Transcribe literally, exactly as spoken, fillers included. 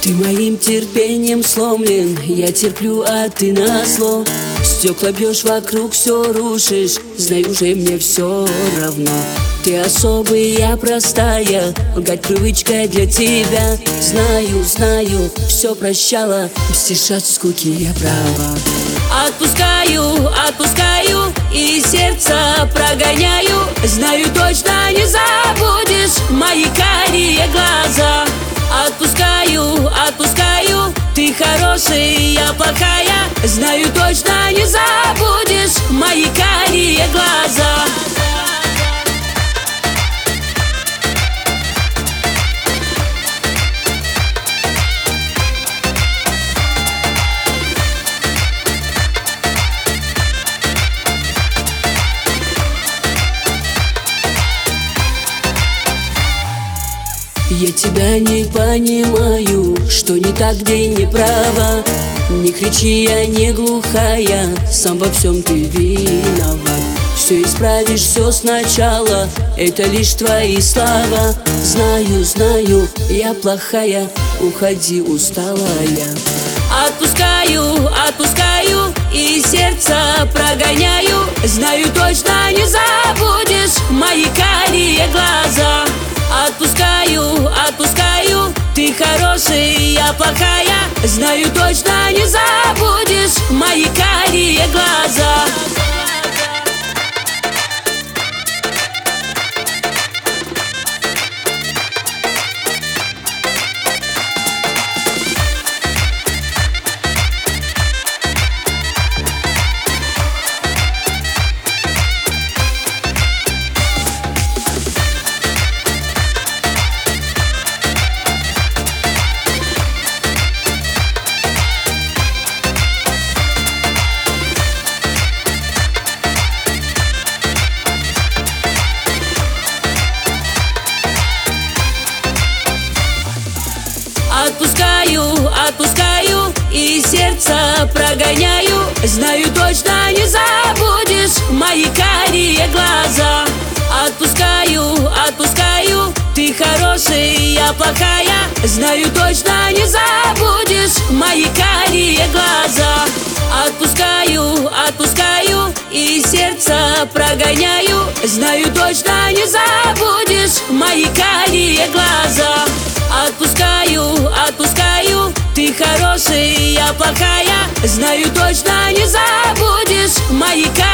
Ты моим терпением сломлен, я терплю, а ты назло. Стекла бьешь вокруг, все рушишь, знаю же, мне все равно. Ты особый, я простая, лгать привычка для тебя. Знаю, знаю, все прощала, мстишь от скуки, я права. Отпускаю, отпускаю и сердце прогоняю. Знаю, точно не забудешь мои карие глаза. Отпускаю, отпускаю, ты хороший, я плохая. Знаю, точно не забудешь мои карие глаза. Я тебя не понимаю, что не так, где не права. Не кричи, я не глухая, сам во всем ты виноват. Все исправишь, все сначала, это лишь твои слова. Знаю, знаю, я плохая, уходи, усталая. Отпускаю, отпускаю и сердце прогоняю. Знаю, точно не забудешь мои карие глаза. Отпускаю, отпускаю, ты хороший, я плохая. Знаю, точно не забудешь мои карие глаза. Отпускаю, отпускаю и сердце прогоняю. Знаю, точно не забудешь мои карие глаза. Отпускаю, отпускаю, ты хороший, я плохая. Знаю, точно не забудешь мои карие глаза. Отпускаю, отпускаю и сердце прогоняю. Знаю, точно не забудешь мои карие глаза. Отпускаю, отпускаю, ты хороший, я плохая. Знаю, точно не забудешь мои карие глаза.